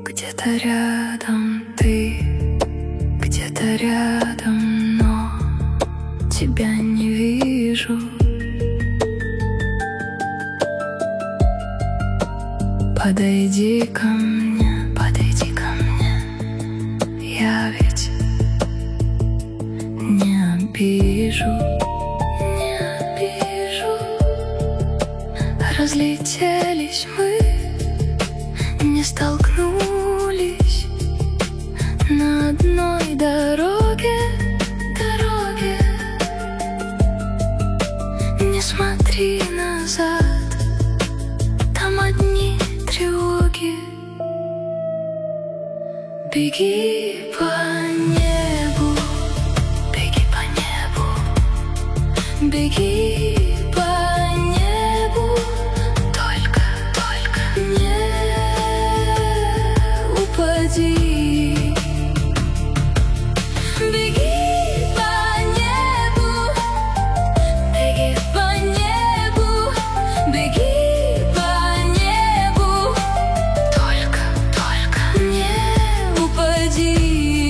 Где-то рядом ты, где-то рядом, но тебя не вижу. Подойди ко мне, подойди ко мне. Я ведь не обижу, не обижу. Разлетелись мы, не столкнулись на одной дороге, дороге. Не смотри назад, там одни тревоги. Беги по небу, беги по небу, беги по небу, только не упади. Беги по небу, беги по небу, беги по небу, только не упади.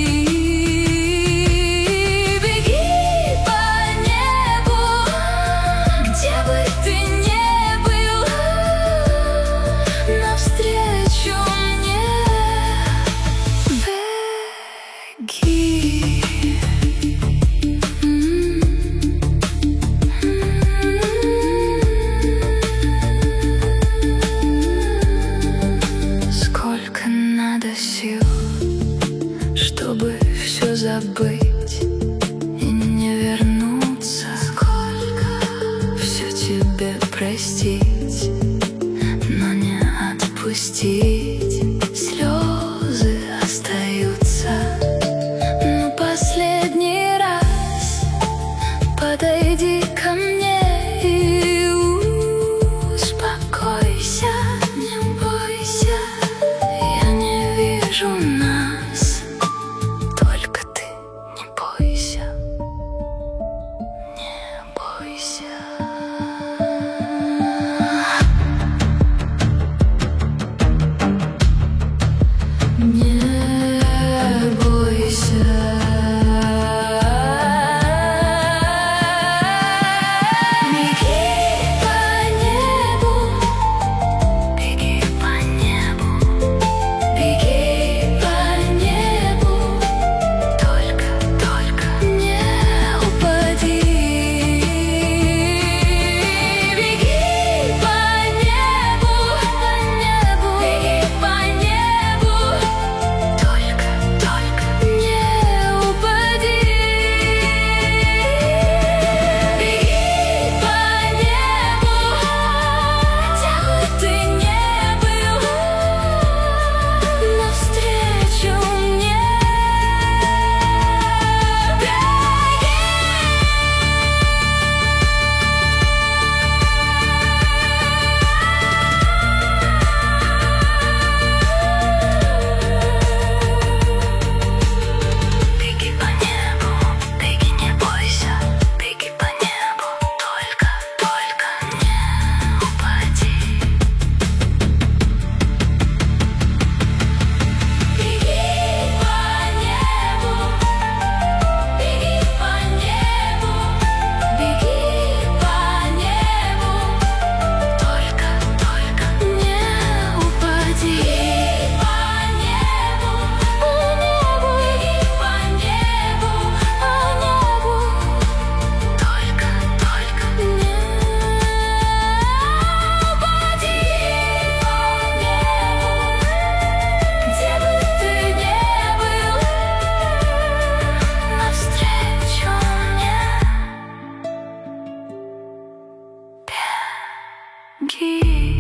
Беги по небу, где бы ты ни был, навстречу мне беги. Сколько надо сил, чтобы все забыть и не вернуться. Сколько все тебе простить, но не отпустить. Слезы остаются. Но последний раз подойди ко мне и успокойся, не бойся. Я не вижу нас, только ты не бойся, не бойся. Не бойся. Беги по небу, беги по небу, только не упади. Беги по небу, беги по небу, только не упади. Беги по небу, где бы ты ни был, навстречу мне беги по небу, беги, не бойся. Беги по небу, только не упади. Беги по небу, беги по небу, беги по небу, только не упади. По небу, беги по небу, только не упади. Где бы ты ни был, навстречу мне беги.